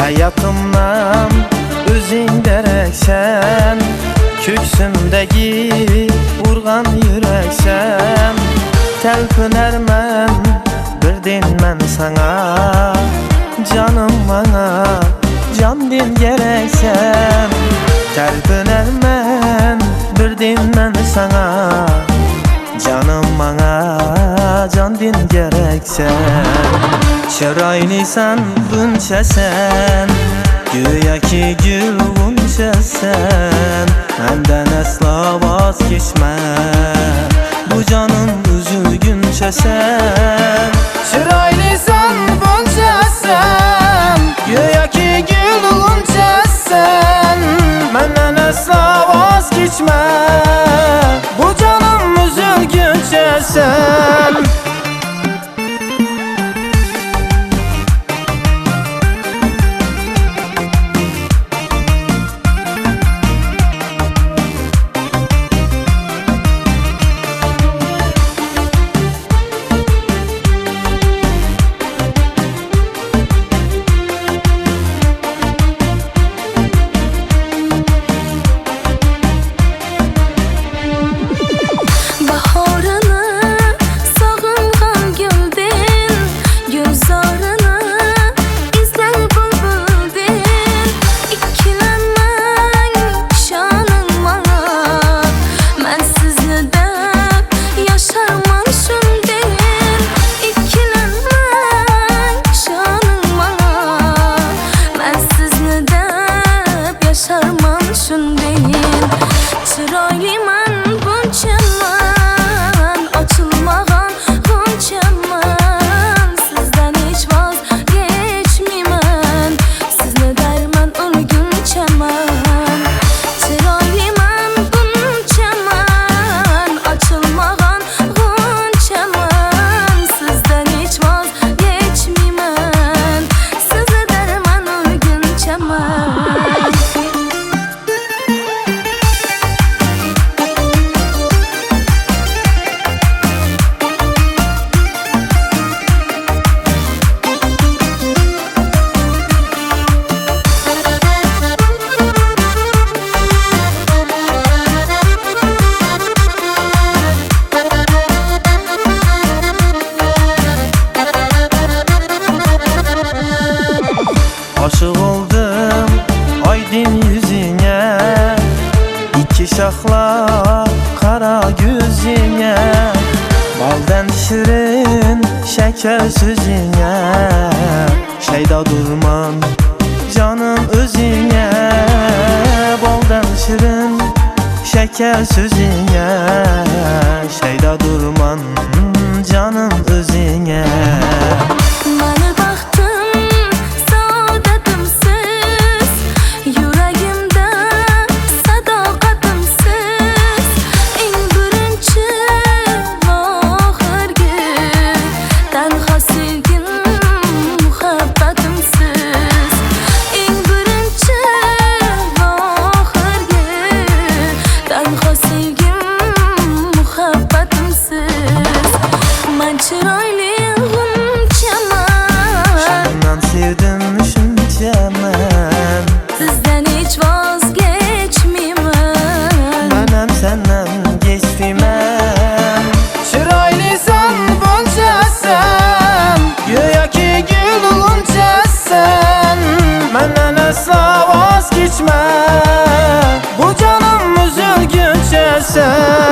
hayatımdan özün dereksen, köksümdeki vurgan yüreksen. Telpinermen birden men sana, canım bana can din gereksen. Telpinermen birden men sana, canım bana can din gereksen. Çıraylısan bunca sen, güya ki gül bunca sen. Menden asla vazgeçme, bu canım üzülgünce sen. Çıraylısan bunca sen, güya ki gül bunca sen. Menden asla vazgeçme, bu canım üzülgünce sen. Aşık oldum aydın yüzüne, iki şakla kara gözüne. Baldan şirin şeker sözüne, şeyda durman canım özüne. Baldan şirin şeker sözüne, şeyda durman canım özüne. Senden sevdim şunca men, sizden hiç vazgeçmeyemem. benim senden geçmeyemem. Çıraylısan bunca sen, güya ki gül bunca sen. Menden asla vazgeçme, bu canım üzülgünce sen.